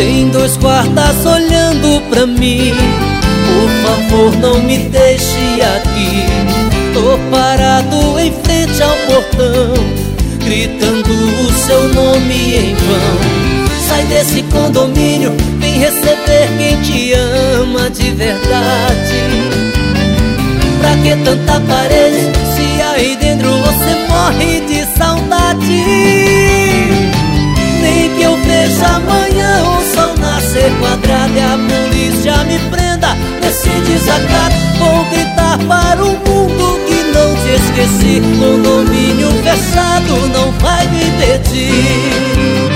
Tem dois guardas olhando pra mim. Por favor, não me deixe aqui. Tô parado em frente ao portão, gritando o seu nome em vão. Sai desse condomínio, vem receber quem te ama de verdade. Pra que tanta parede, se aí dentro você morre de saudade? Nem que eu veja amanhã o sol nascer quadrado e a polícia me prenda nesse desacato. Vou gritar para o mundo que não te esqueci. Condomínio fechado não vai me impedir.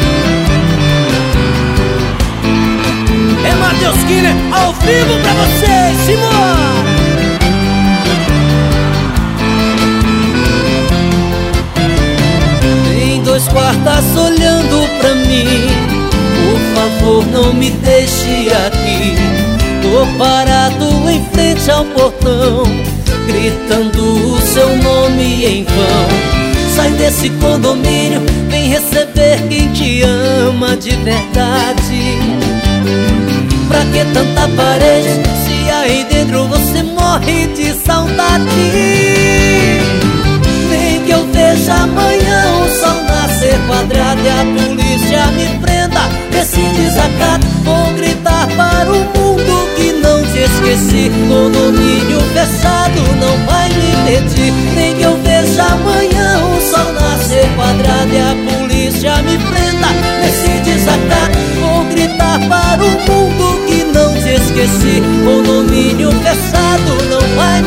É Matheus Killer ao vivo pra vocês, Simone! Tem dois guardas olhando pra mim. Por favor, não me deixe aqui. Tô parado em frente ao portão, gritando o seu nome em vão. Sai desse condomínio, vem receber quem te ama de verdade. Pra que tanta parede, se aí dentro você morre de saudade? Nem que eu veja amanhã o sol nascer quadrado e a polícia me prenda nesse desacato. Vou gritar para o mundo que não te esqueci. Condomínio fechado não vai me impedir. Nem que eu veja amanhã o sol nascer quadrado e a polícia me prenda nesse desacato. Vou gritar para o mundo que não te esqueci. Condomínio fechado não vai